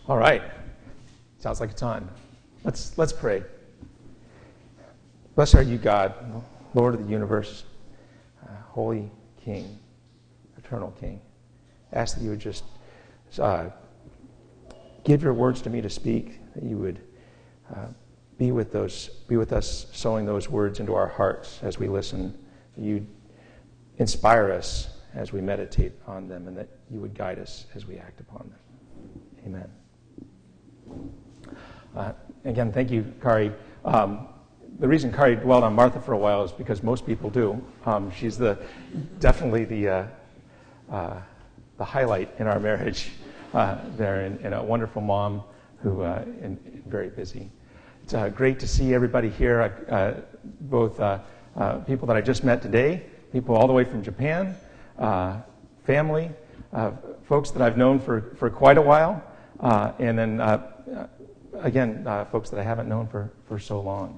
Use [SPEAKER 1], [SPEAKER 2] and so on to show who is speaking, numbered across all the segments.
[SPEAKER 1] All right. Sounds like it's on. Let's pray. Blessed are you, God, Lord of the universe, Holy King, Eternal King. Ask that you would just give your words to me to speak, that you would be with us, sowing those words into our hearts as we listen. That you inspire us as we meditate on them, and that you would guide us as we act upon them. Amen. Again, thank you, Kari. The reason Kari dwelled on Martha for a while is because most people do. She's definitely the highlight in our marriage there, and a wonderful mom who and very busy. It's great to see everybody here, both people that I just met today, people all the way from Japan, family, folks that I've known for quite a while, and then again, folks that I haven't known for so long.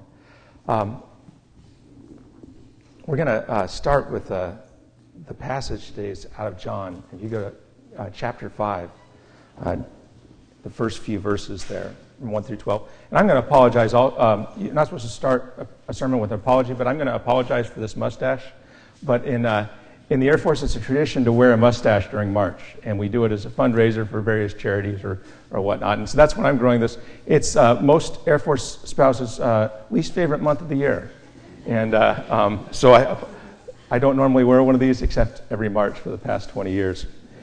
[SPEAKER 1] We're going to start with the passage today is out of John. If you go to chapter 5, the first few verses there, from 1 through 12. And I'm going to apologize. You're not supposed to start a sermon with an apology, but I'm going to apologize for this mustache. But in the Air Force, it's a tradition to wear a mustache during March, and we do it as a fundraiser for various charities or whatnot. And so that's when I'm growing this. It's most Air Force spouses' least favorite month of the year. And so I don't normally wear one of these except every March for the past 20 years.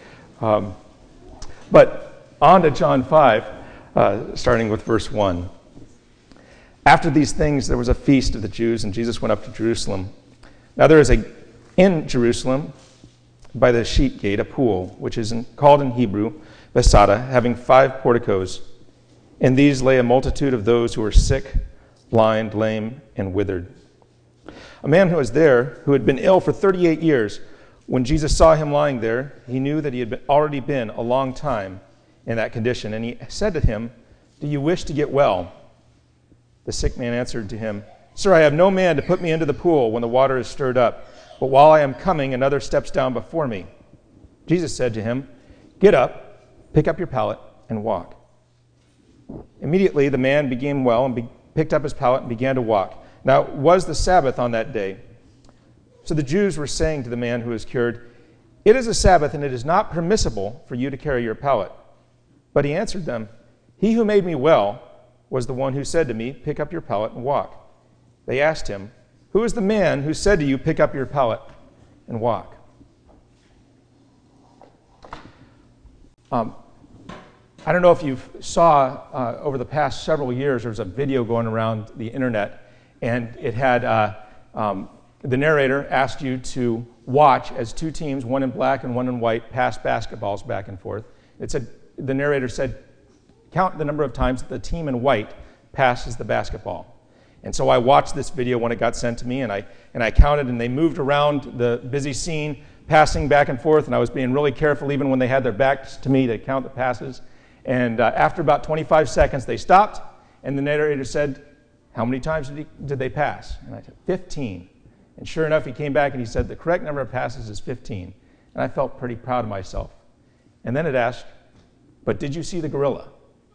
[SPEAKER 1] But on to John 5, starting with verse 1. After these things, there was a feast of the Jews, and Jesus went up to Jerusalem. Now there is in Jerusalem, by the sheep gate, a pool, which is called in Hebrew Bethesda, having 5 porticos. In these lay a multitude of those who were sick, blind, lame, and withered. A man who was there, who had been ill for 38 years, when Jesus saw him lying there, he knew that he had already been a long time in that condition, and he said to him, "Do you wish to get well?" The sick man answered to him, "Sir, I have no man to put me into the pool when the water is stirred up. But while I am coming, another steps down before me." Jesus said to him, "Get up, pick up your pallet, and walk." Immediately the man became well and picked up his pallet and began to walk. Now it was the Sabbath on that day. So the Jews were saying to the man who was cured, "It is a Sabbath, and it is not permissible for you to carry your pallet." But he answered them, "He who made me well was the one who said to me, 'Pick up your pallet and walk.'" They asked him, "Who is the man who said to you, 'Pick up your pallet and walk'?" I don't know if you saw over the past several years, there was a video going around the internet, and it had the narrator asked you to watch as 2 teams, one in black and one in white, pass basketballs back and forth. The narrator said, count the number of times that the team in white passes the basketball. And so I watched this video when it got sent to me, and I counted, and they moved around the busy scene, passing back and forth, and I was being really careful even when they had their backs to me to count the passes. And after about 25 seconds, they stopped, and the narrator said, "How many times did they pass?" And I said, 15. And sure enough, he came back and he said, "The correct number of passes is 15. And I felt pretty proud of myself. And then it asked, "But did you see the gorilla?"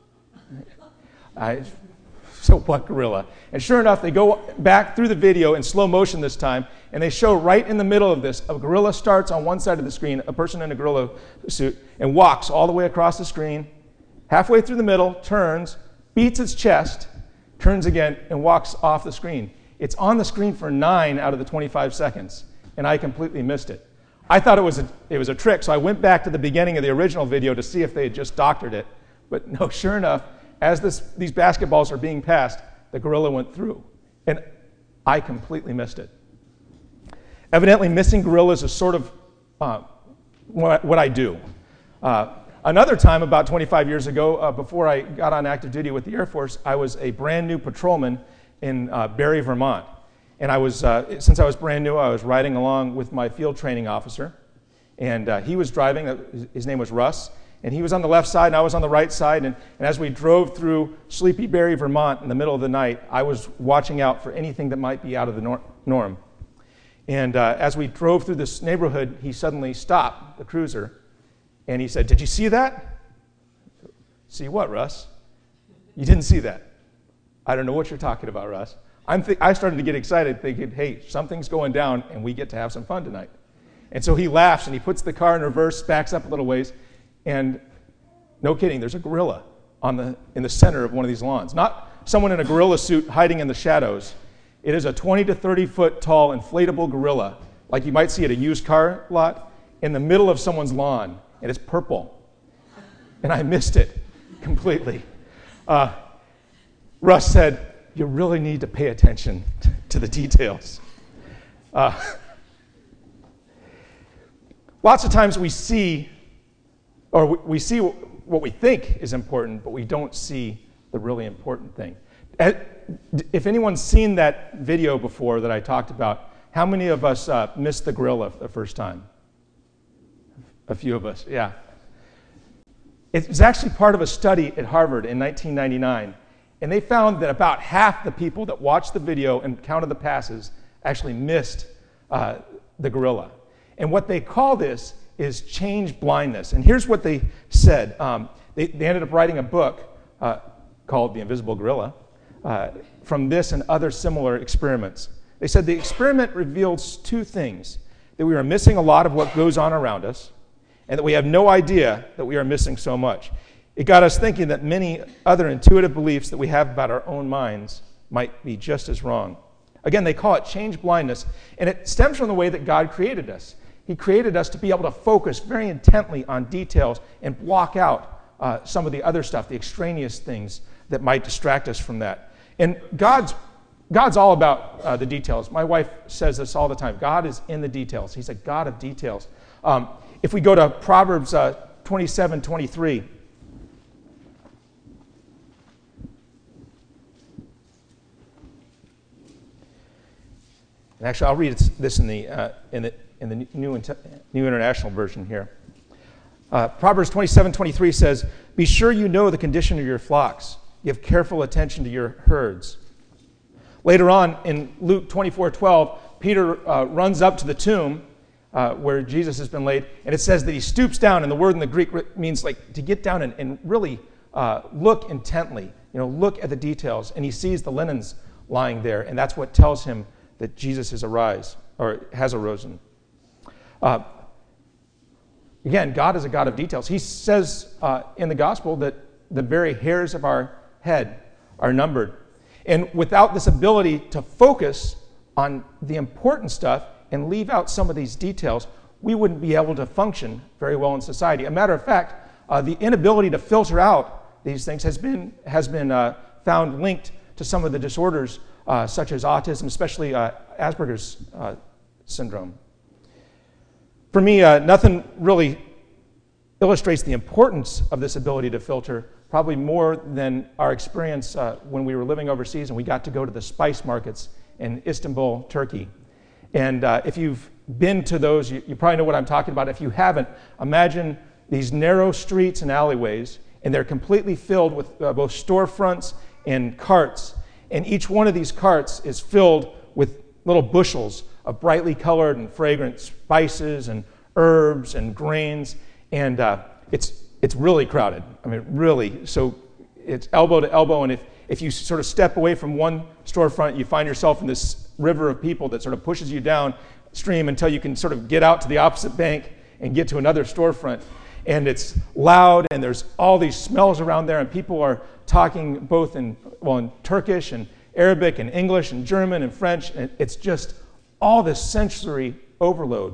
[SPEAKER 1] So what gorilla? And sure enough, they go back through the video in slow motion this time, and they show right in the middle of this, a gorilla starts on one side of the screen, a person in a gorilla suit, and walks all the way across the screen, halfway through the middle, turns, beats its chest, turns again, and walks off the screen. It's on the screen for 9 out of the 25 seconds, and I completely missed it. I thought it was a trick, so I went back to the beginning of the original video to see if they had just doctored it. But no, sure enough, as these basketballs are being passed, the gorilla went through, and I completely missed it. Evidently, missing gorillas is sort of what I do. Another time, about 25 years ago, before I got on active duty with the Air Force, I was a brand new patrolman in Barrie, Vermont. And since I was brand new, I was riding along with my field training officer, and he was driving. His name was Russ, and he was on the left side, and I was on the right side. And as we drove through sleepy Barrie, Vermont, in the middle of the night, I was watching out for anything that might be out of the norm. And as we drove through this neighborhood, he suddenly stopped the cruiser, and he said, "Did you see that?" See what, Russ? You didn't see that. I don't know what you're talking about, Russ. I started to get excited thinking, hey, something's going down and we get to have some fun tonight. And so he laughs and he puts the car in reverse, backs up a little ways, and no kidding, there's a gorilla in the center of one of these lawns. Not someone in a gorilla suit hiding in the shadows. It is a 20 to 30 foot tall inflatable gorilla, like you might see at a used car lot, in the middle of someone's lawn, and it's purple. And I missed it completely. Russ said, you really need to pay attention to the details. Lots of times we see what we think is important, but we don't see the really important thing. If anyone's seen that video before that I talked about, how many of us missed the gorilla the first time? A few of us, yeah. It was actually part of a study at Harvard in 1999, and they found that about half the people that watched the video and counted the passes actually missed the gorilla. And what they call this is change blindness. And here's what they said. They ended up writing a book called The Invisible Gorilla from this and other similar experiments. They said the experiment reveals two things: that we are missing a lot of what goes on around us, and that we have no idea that we are missing so much. It got us thinking that many other intuitive beliefs that we have about our own minds might be just as wrong. Again, they call it change blindness, and it stems from the way that God created us. He created us to be able to focus very intently on details and block out some of the other stuff, the extraneous things that might distract us from that. And God's all about the details. My wife says this all the time. God is in the details. He's a God of details. If we go to Proverbs 27:23, and actually I'll read this in the New International Version here. Proverbs 27:23 says, "Be sure you know the condition of your flocks. Give careful attention to your herds." Later on in Luke 24:12, Peter runs up to the tomb where Jesus has been laid, and it says that he stoops down, and the word in the Greek means like to get down and really look intently, look at the details, and he sees the linens lying there, and that's what tells him that Jesus has arisen. Again, God is a God of details. He says in the gospel that the very hairs of our head are numbered. And without this ability to focus on the important stuff and leave out some of these details, we wouldn't be able to function very well in society. A matter of fact, the inability to filter out these things has been found linked to some of the disorders such as autism, especially Asperger's syndrome. For me, nothing really illustrates the importance of this ability to filter, probably more than our experience when we were living overseas and we got to go to the spice markets in Istanbul, Turkey. And if you've been to those, you probably know what I'm talking about. If you haven't, imagine these narrow streets and alleyways, and they're completely filled with both storefronts and carts. And each one of these carts is filled with little bushels of brightly colored and fragrant spices and herbs and grains. And it's really crowded. I mean, really. So it's elbow to elbow. And if you sort of step away from one storefront, you find yourself in this river of people that sort of pushes you downstream until you can sort of get out to the opposite bank and get to another storefront. And it's loud, and there's all these smells around there, and people are talking both in Turkish and Arabic and English and German and French, and it's just all this sensory overload.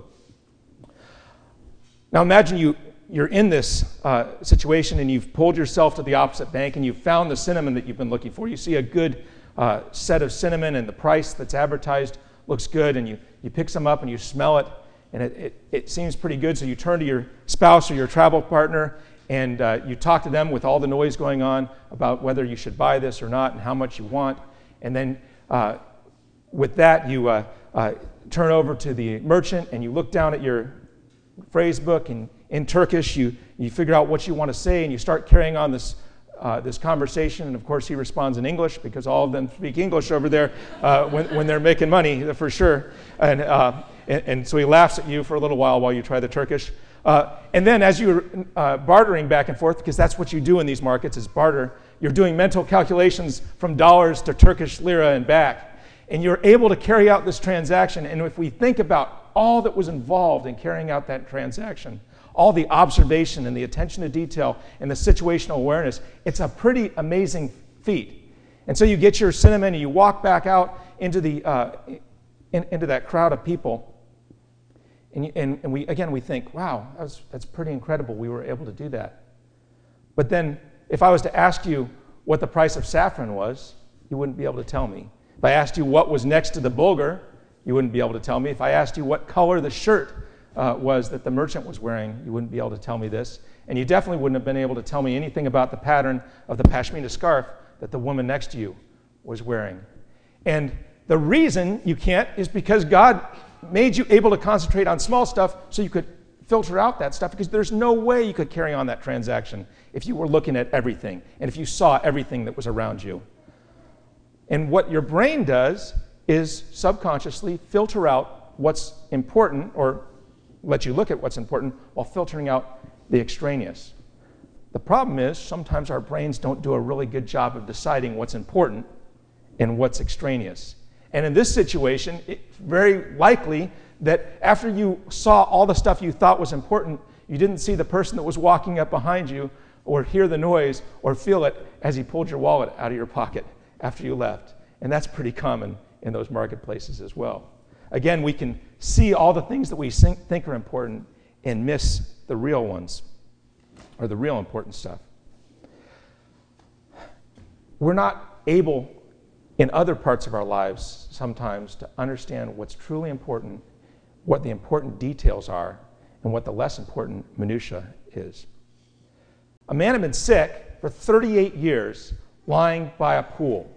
[SPEAKER 1] Now imagine you're in this situation, and you've pulled yourself to the opposite bank, and you've found the cinnamon that you've been looking for. You see a good set of cinnamon, and the price that's advertised looks good, and you pick some up and you smell it, and it seems pretty good. So you turn to your spouse or your travel partner, and you talk to them with all the noise going on about whether you should buy this or not and how much you want. And then with that, you turn over to the merchant and you look down at your phrase book, and in Turkish you figure out what you want to say, and you start carrying on this conversation. And of course he responds in English, because all of them speak English over there when they're making money, for sure. And so he laughs at you for a little while you try the Turkish. And then as you're bartering back and forth, because that's what you do in these markets is barter, you're doing mental calculations from dollars to Turkish lira and back. And you're able to carry out this transaction. And if we think about all that was involved in carrying out that transaction, all the observation and the attention to detail and the situational awareness, it's a pretty amazing feat. And so you get your cinnamon and you walk back out into into that crowd of people. And we think, wow, that's pretty incredible. We were able to do that. But then if I was to ask you what the price of saffron was, you wouldn't be able to tell me. If I asked you what was next to the bulgur, you wouldn't be able to tell me. If I asked you what color the shirt was that the merchant was wearing, you wouldn't be able to tell me this. And you definitely wouldn't have been able to tell me anything about the pattern of the pashmina scarf that the woman next to you was wearing. And the reason you can't is because God made you able to concentrate on small stuff so you could filter out that stuff, because there's no way you could carry on that transaction if you were looking at everything and if you saw everything that was around you. And what your brain does is subconsciously filter out what's important, or let you look at what's important while filtering out the extraneous. The problem is sometimes our brains don't do a really good job of deciding what's important and what's extraneous. And in this situation, it's very likely that after you saw all the stuff you thought was important, you didn't see the person that was walking up behind you or hear the noise or feel it as he pulled your wallet out of your pocket after you left. And that's pretty common in those marketplaces as well. Again, we can see all the things that we think are important and miss the real ones, or the real important stuff. We're not able in other parts of our lives sometimes to understand what's truly important, what the important details are, and what the less important minutia is. A man had been sick for 38 years lying by a pool.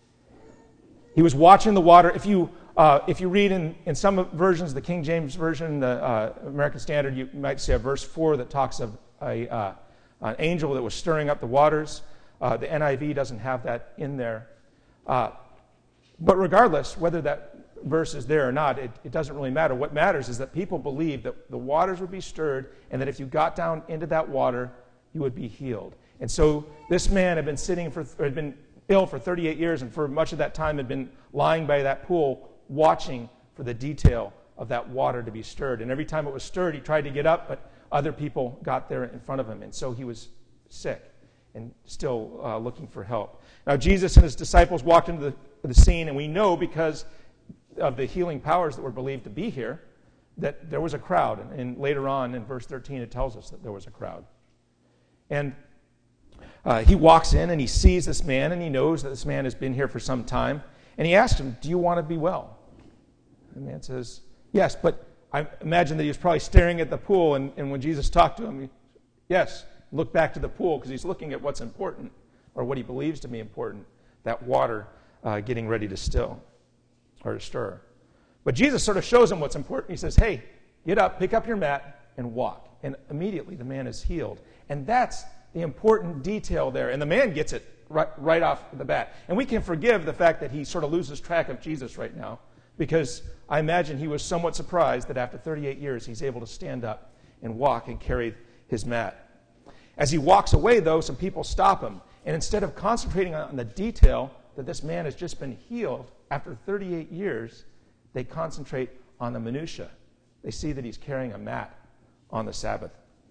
[SPEAKER 1] He was watching the water. If you read in some versions, the King James Version, the American Standard, you might see a verse 4 that talks of an angel that was stirring up the waters. The NIV doesn't have that in there. But regardless, whether that verse is there or not, it doesn't really matter. What matters is that people believed that the waters would be stirred, and that if you got down into that water, you would be healed. And so this man had been ill for 38 years, and for much of that time had been lying by that pool, watching for the detail of that water to be stirred. And every time it was stirred, he tried to get up, but other people got there in front of him. And so he was sick and still looking for help. Now, Jesus and his disciples walked into the scene, and we know because of the healing powers that were believed to be here that there was a crowd. And later on in verse 13, it tells us that there was a crowd. And he walks in and he sees this man, and he knows that this man has been here for some time. And he asks him, "Do you want to be well?" And the man says, "Yes," but I imagine that he was probably staring at the pool, and when Jesus talked to him, yes, look back to the pool, because he's looking at what's important, or what he believes to be important, that water getting ready to still, or to stir. But Jesus sort of shows him what's important. He says, "Hey, get up, pick up your mat, and walk." And immediately the man is healed. And that's the important detail there. And the man gets it right off the bat. And we can forgive the fact that he sort of loses track of Jesus right now, because I imagine he was somewhat surprised that after 38 years he's able to stand up and walk and carry his mat. As he walks away, though, some people stop him. And instead of concentrating on the detail that this man has just been healed after 38 years, they concentrate on the minutia. They see that he's carrying a mat on the Sabbath.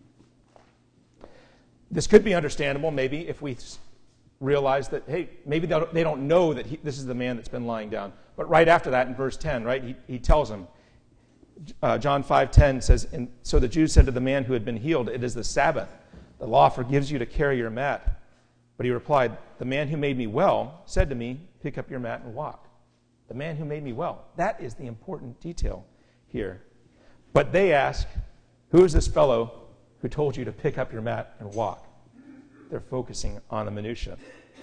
[SPEAKER 1] This could be understandable, maybe, if we realize that, hey, maybe they don't know that this is the man that's been lying down. But right after that, in verse 10, right, he tells them, John 5:10 says, "And so the Jews said to the man who had been healed, 'It is the Sabbath. The law forgives you to carry your mat.' But he replied, 'The man who made me well said to me, pick up your mat and walk.'" The man who made me well. That is the important detail here. But they ask, "Who is this fellow who told you to pick up your mat and walk?" They're focusing on the minutia.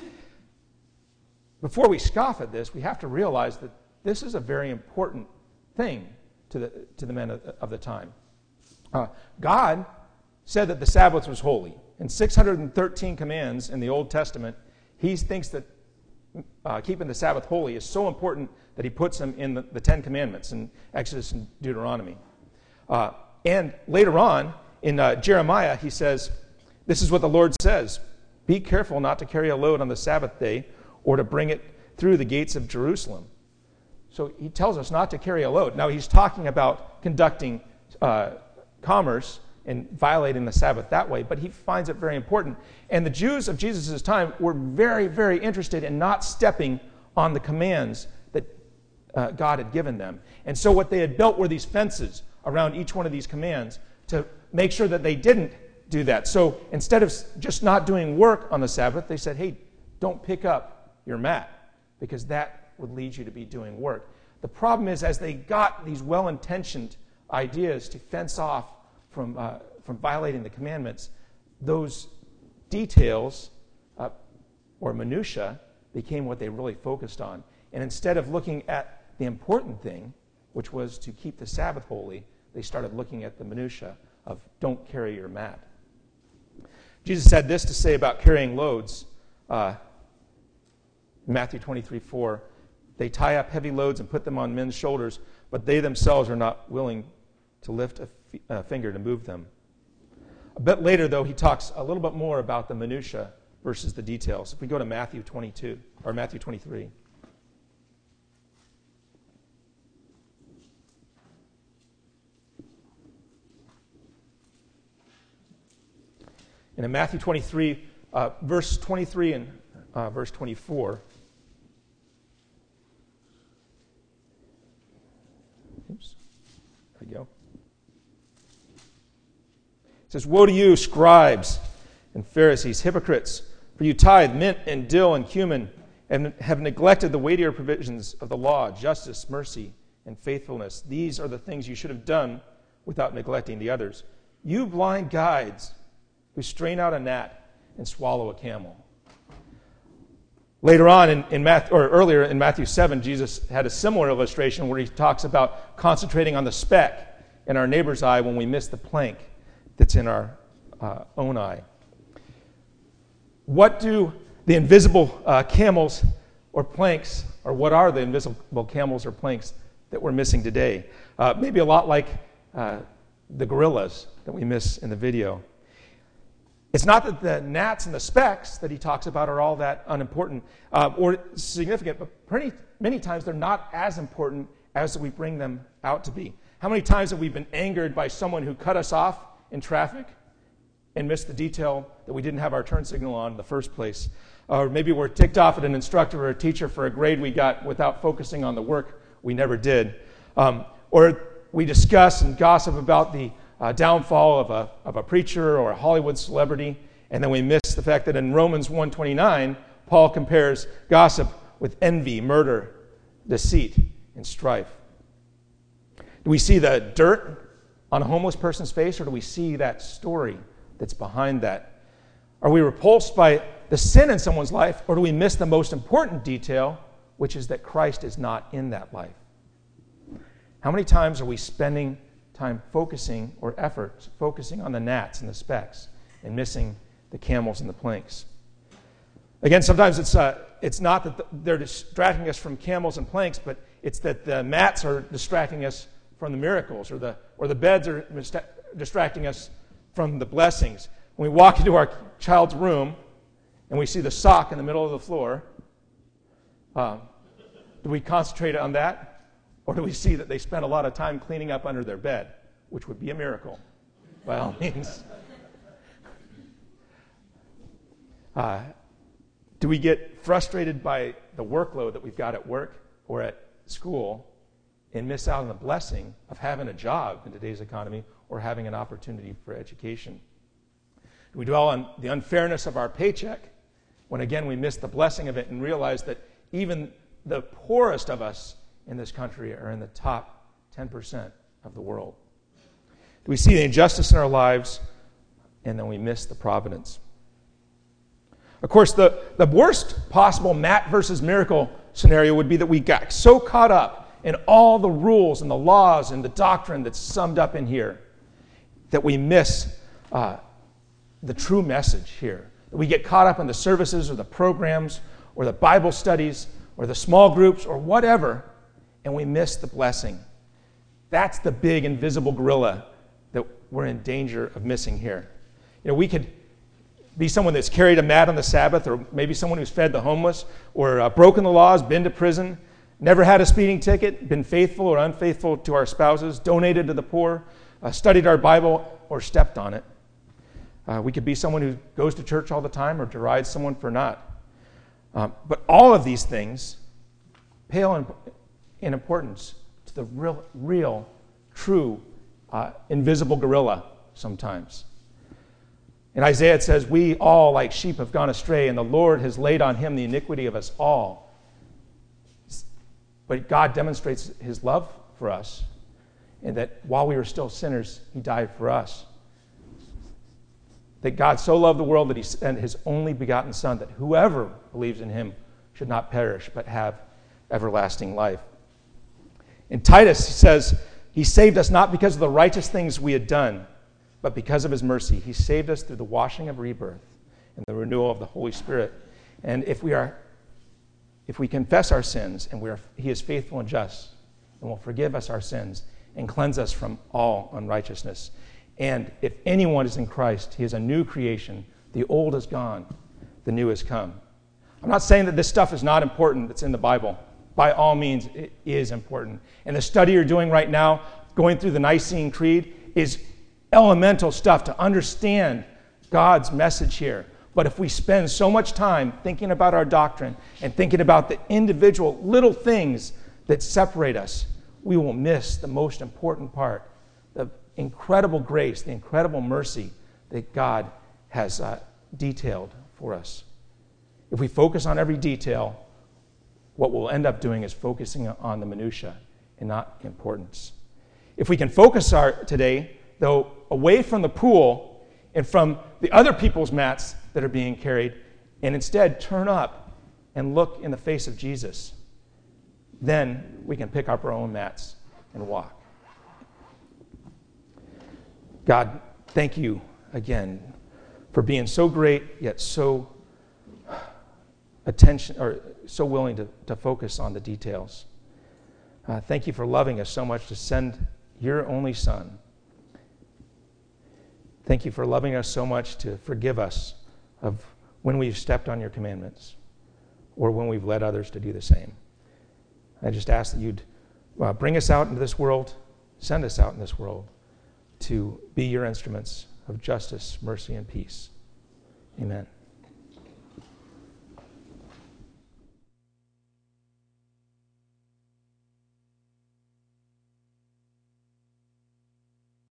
[SPEAKER 1] Before we scoff at this, we have to realize that this is a very important thing to the men of the time. God said that the Sabbath was holy. In 613 commands in the Old Testament, he thinks that keeping the Sabbath holy is so important that he puts them in the Ten Commandments in Exodus and Deuteronomy. And later on, in Jeremiah, he says, this is what the Lord says, be careful not to carry a load on the Sabbath day or to bring it through the gates of Jerusalem. So he tells us not to carry a load. Now he's talking about conducting commerce and violating the Sabbath that way, but he finds it very important. And the Jews of Jesus' time were very, very interested in not stepping on the commands that God had given them. And so what they had built were these fences around each one of these commands to make sure that they didn't do that. So instead of just not doing work on the Sabbath, they said, hey, don't pick up your mat, because that would lead you to be doing work. The problem is, as they got these well-intentioned ideas to fence off from violating the commandments, those details or minutia became what they really focused on. And instead of looking at the important thing, which was to keep the Sabbath holy, they started looking at the minutia of don't carry your mat. Jesus had this to say about carrying loads. Matthew 23:4, they tie up heavy loads and put them on men's shoulders, but they themselves are not willing to lift a finger to move them. A bit later, though, he talks a little bit more about the minutia versus the details. If we go to Matthew 22, or Matthew 23. And in Matthew 23, verse 23 and verse 24, oops, there we go. It says, woe to you, scribes and Pharisees, hypocrites, for you tithe mint and dill and cumin, and have neglected the weightier provisions of the law, justice, mercy, and faithfulness. These are the things you should have done without neglecting the others. You blind guides who strain out a gnat and swallow a camel. Later on, earlier in Matthew 7, Jesus had a similar illustration where he talks about concentrating on the speck in our neighbor's eye when we miss the plank that's in our own eye. What do the invisible camels or planks, or what are the invisible camels or planks that we're missing today? Maybe a lot like the gorillas that we miss in the video. It's not that the gnats and the specks that he talks about are all that unimportant or significant, but many times they're not as important as we bring them out to be. How many times have we been angered by someone who cut us off in traffic and missed the detail that we didn't have our turn signal on in the first place? Or maybe we're ticked off at an instructor or a teacher for a grade we got without focusing on the work we never did. Or we discuss and gossip about the downfall of a preacher or a Hollywood celebrity, and then we miss the fact that in Romans 1:29, Paul compares gossip with envy, murder, deceit, and strife. Do we see the dirt on a homeless person's face, or do we see that story that's behind that? Are we repulsed by the sin in someone's life, or do we miss the most important detail, which is that Christ is not in that life? How many times are we spending time focusing, or effort focusing on the gnats and the specks and missing the camels and the planks? Again, sometimes it's not that they're distracting us from camels and planks, but it's that the mats are distracting us from the miracles, or the beds are distracting us from the blessings. When we walk into our child's room and we see the sock in the middle of the floor, do we concentrate on that? Or do we see that they spent a lot of time cleaning up under their bed, which would be a miracle, by all means? Do we get frustrated by the workload that we've got at work or at school and miss out on the blessing of having a job in today's economy or having an opportunity for education? Do we dwell on the unfairness of our paycheck when, again, we miss the blessing of it and realize that even the poorest of us in this country are in the top 10% of the world? Do we see the injustice in our lives and then we miss the providence? Of course, the worst possible mat versus miracle scenario would be that we got so caught up in all the rules and the laws and the doctrine that's summed up in here that we miss the true message here. That we get caught up in the services or the programs or the Bible studies or the small groups or whatever, and we miss the blessing. That's the big invisible gorilla that we're in danger of missing here. We could be someone that's carried a mat on the Sabbath, or maybe someone who's fed the homeless, or broken the laws, been to prison, never had a speeding ticket, been faithful or unfaithful to our spouses, donated to the poor, studied our Bible, or stepped on it. We could be someone who goes to church all the time or derides someone for not. But all of these things pale in importance to the real, true, invisible gorilla sometimes. In Isaiah it says, we all like sheep have gone astray, and the Lord has laid on him the iniquity of us all. But God demonstrates his love for us, and that while we were still sinners, he died for us. That God so loved the world that he sent his only begotten Son, that whoever believes in him should not perish, but have everlasting life. In Titus, he says, he saved us not because of the righteous things we had done, but because of his mercy. He saved us through the washing of rebirth and the renewal of the Holy Spirit. And if we confess our sins, and he is faithful and just, and will forgive us our sins and cleanse us from all unrighteousness. And if anyone is in Christ, he is a new creation. The old is gone, the new has come. I'm not saying that this stuff is not important that's in the Bible. By all means, it is important. And the study you're doing right now, going through the Nicene Creed, is elemental stuff to understand God's message here. But if we spend so much time thinking about our doctrine and thinking about the individual little things that separate us, we will miss the most important part, the incredible grace, the incredible mercy that God has detailed for us. If we focus on every detail, what we'll end up doing is focusing on the minutia and not importance. If we can focus today, though, away from the pool and from the other people's mats that are being carried, and instead turn up and look in the face of Jesus, then we can pick up our own mats and walk. God, thank you again for being so great, yet so so willing to focus on the details. Thank you for loving us so much to send your only Son. Thank you for loving us so much to forgive us of when we've stepped on your commandments or when we've led others to do the same. I just ask that you'd bring us out into this world, send us out in this world to be your instruments of justice, mercy, and peace. Amen.